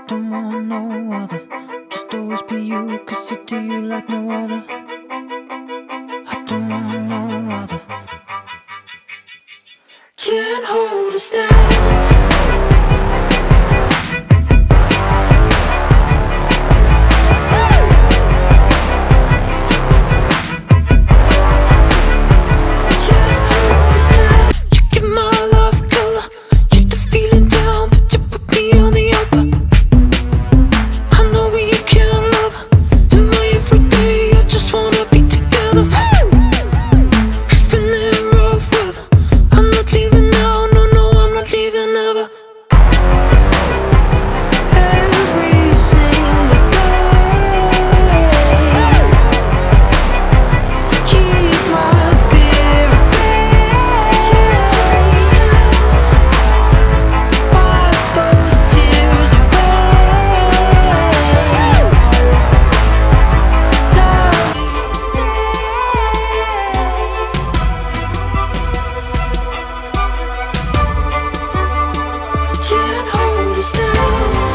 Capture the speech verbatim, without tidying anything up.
Don't want no other, just always be you, cause I do you like no other. I don't want no other. Can't hold us down. Can't hold us down.